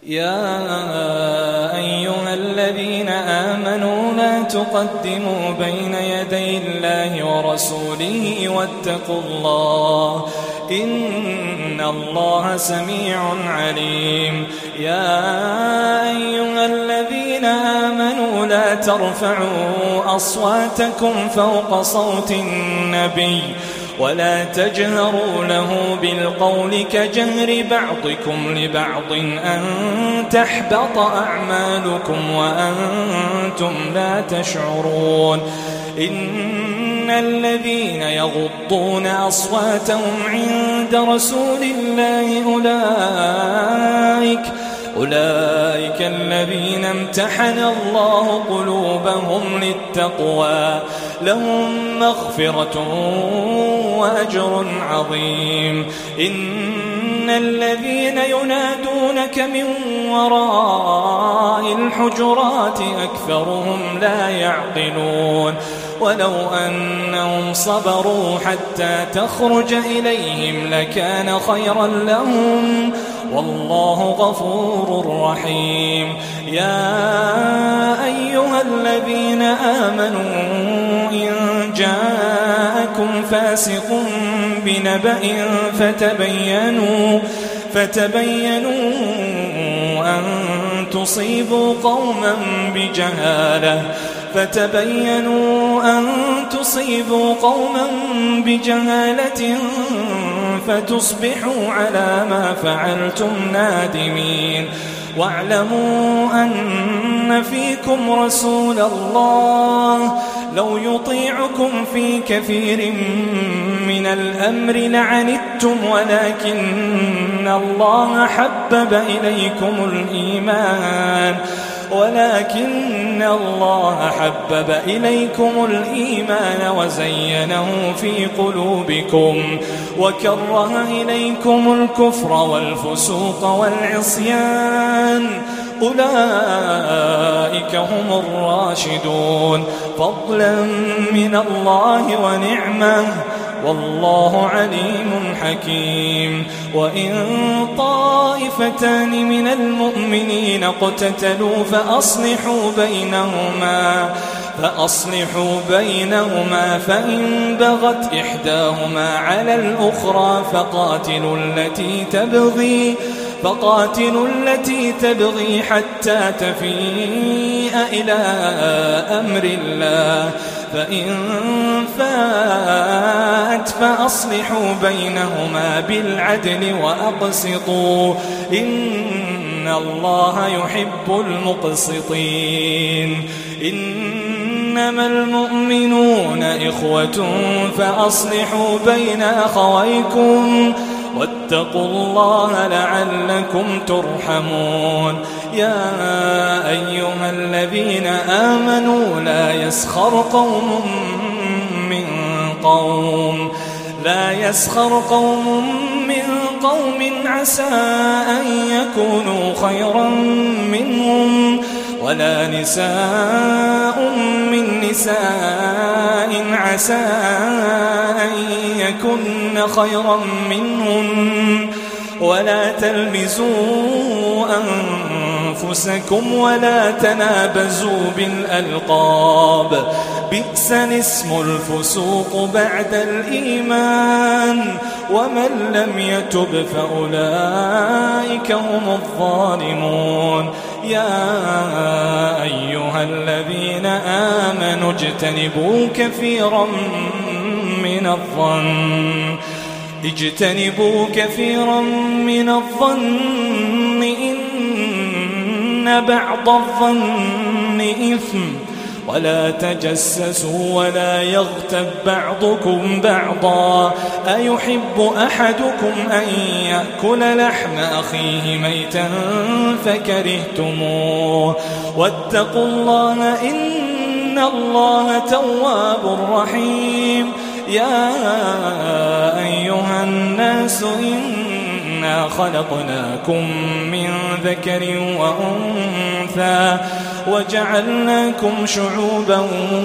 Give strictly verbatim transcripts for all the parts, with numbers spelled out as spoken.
يا أيها الذين آمنوا لا تقدموا بين يدي الله ورسوله واتقوا الله إن الله سميع عليم. يا أيها الذين آمنوا لا ترفعوا أصواتكم فوق صوت النبي ولا تجهروا له بالقول كجهر بعضكم لبعض أن تحبط أعمالكم وأنتم لا تشعرون. إن الذين يغضون أصواتهم عند رسول الله أولئك أولئك الذين امتحن الله قلوبهم للتقوى لهم مغفرة وأجر عظيم. إن الذين ينادونك من وراء الحجرات أكثرهم لا يعقلون. ولو أنهم صبروا حتى تخرج إليهم لكان خيرا لهم والله غفور رحيم. يا أيها الذين آمنوا إن جاءكم فاسق بنبأ فتبينوا فتبينوا أن تصيبوا قوما بجهالة فتبينوا أن تصيبوا قوما بجهالة فتصبحوا على ما فعلتم نادمين. واعلموا أن فيكم رسول الله لو يطيعكم في كثير من الأمر لعنتم ولكن الله حبب إليكم الإيمان ولكن الله حبب إليكم الإيمان وزينه في قلوبكم وكره إليكم الكفر والفسوق والعصيان أولئك هم الراشدون فضلا من الله ونعمة والله عليم حكيم. وإن طائفتان من المؤمنين اقتتلوا فأصلحوا بينهما فأصلحوا بينهما فإن بغت إحداهما على الأخرى فقاتلوا التي تبغي فقاتلوا التي تبغي حتى تفيء إلى أمر الله فإن فاءت فأصلحوا بينهما بالعدل وأقسطوا إن الله يحب المقسطين. إنما المؤمنون إخوة فأصلحوا بين أخويكم واتقوا الله لعلكم ترحمون. يا أيها الذين آمنوا لا يسخر قوم من قوم لا يسخر قوم من قوم عسى أن يكونوا خيرا منهم ولا نساء من نساء عسى أن يكن خيرا منهم ولا تلمزوا أنفسكم ولا تنابزوا بالألقاب بئس الاسم الفسوق بعد الإيمان ومن لم يتب فأولئك هم الظالمون. يا أيها الذين آمنوا اجتنبوا كثيرا من الظن اجتنبوا كثيرا من الظن إن بعض الظن إثم ولا تجسسوا ولا يغتب بعضكم بعضا أيحب أحدكم أن يأكل لحم أخيه ميتا فكرهتموه واتقوا الله إن الله تواب رحيم. يا أيها الناس إنا خلقناكم من ذكر وأنثى وجعلناكم شعوبا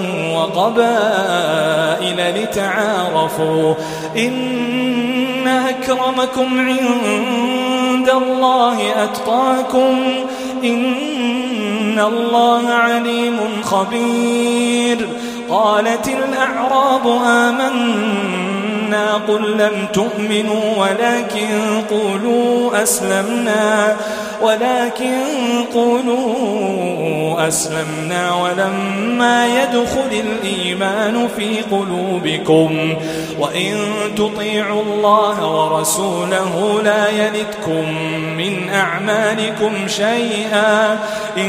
وقبائل لتعارفوا إن أكرمكم عند عند الله أتقاكم إن الله عليم خبير. قالت الأعراب آمنا قل لم تؤمنوا ولكن قولوا أسلمنا ولكن قولوا أسلمنا ولما يدخل الإيمان في قلوبكم وإن تطيعوا الله ورسوله لا يلتكم من أعمالكم شيئا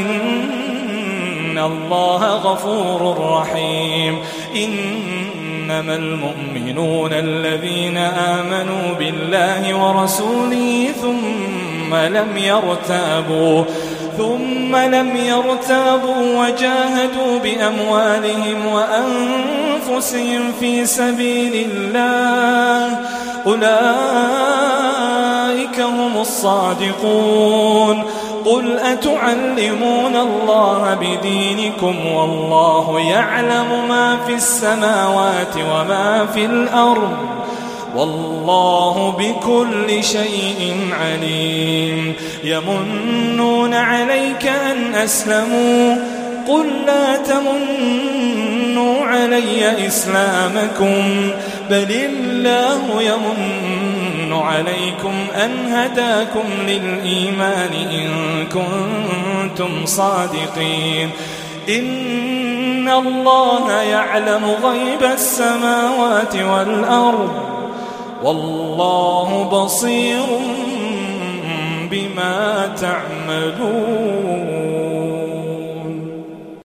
إن الله غفور رحيم. إنما المؤمنون الذين آمنوا بالله ورسوله ثم لم يرتابوا ثم لم يرتابوا وجاهدوا بأموالهم وأنفسهم في سبيل الله أولئك هم الصادقون. قل أتعلمون الله بدينكم والله يعلم ما في السماوات وما في الأرض والله بكل شيء عليم. يمنون عليك أن أسلموا قل لا تمنوا علي إسلامكم بل الله يمن عليكم أن هداكم للإيمان إن كنتم صادقين. إن الله يعلم غيب السماوات والأرض والله بصير بما تعملون.